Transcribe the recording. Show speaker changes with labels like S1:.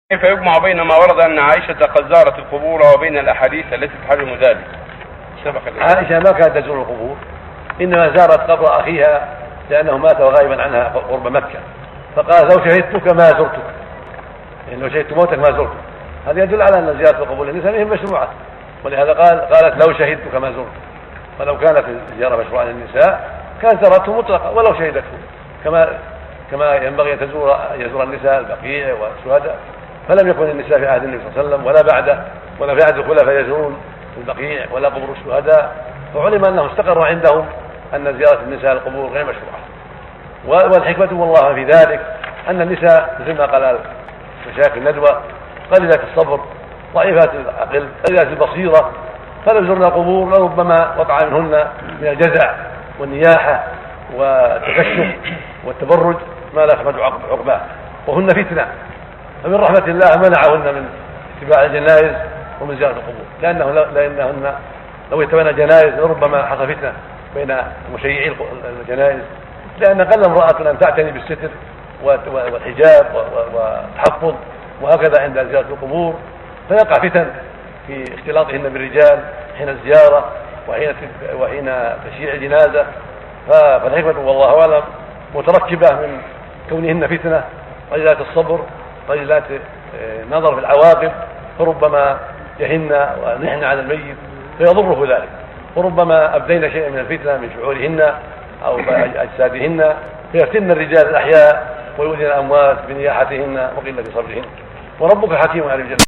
S1: كيف يجمع بين ما ورد أن عائشة قد زارت القبور وبين الأحاديث التي تحرم ذلك؟
S2: عائشة ما كانت تزور القبور، إنما زارت قبر أخيها لأنه مات غائبا عنها قرب مكة، فقال لو شهدتك ما زرتك، يعني لو شهدت موتك ما زرتك. هذا يدل على أن زيارة القبور للنساء هي مشروعة، ولهذا قالت لو شهدتك ما زرتك. فلو كانت الزيارة مشروعة للنساء كانت زارته مطلقة ولو شهدته، كما ينبغي أن يزور النساء البقيع والشهداء. فلم يكن النساء في عهد النبي صلى الله عليه وسلم ولا بعده ولا في عهد الخلفاء يزورون البقيع ولا قبور الشهداء، فعلم أنه استقر عندهم أن زيارة النساء القبور غير مشروعة. والحكمة والله في ذلك أن النساء مثل ما قال مشايخ الندوة قليلات الصبر ضعيفات العقل قليلات البصيرة، فلو زرنا القبور لربما وقع منهن من الجزع والنياحة والتكشف والتبرج ما لا يحمد عقباه، وهن فتنة. فمن رحمة الله منعهن من اتباع الجنائز ومن زيارة القبور، لأنهن لو اتبعن الجنائز لربما حصل فتنة بين مشيعي الجنائز، لأن قل امرأة أن تعتني بالستر والحجاب والتحفظ وهكذا عند زيارة القبور، فيقع فتن في اختلاطهن بالرجال حين الزيارة وحين تشييع الجنازة. فالحكمة والله أعلم متركبة من كونهن فتنة، قليلات الصبر، قليلات نظر في العواقب، فربما يهن ونحن على الميت فيضره ذلك، وربما أبدين شيئا من الفتنة من شعورهن أو أجسادهن فيفتن الرجال الأحياء ويؤذن الأموات بنياحتهن وقلة صبرهن. وربك حكيم على الجنة.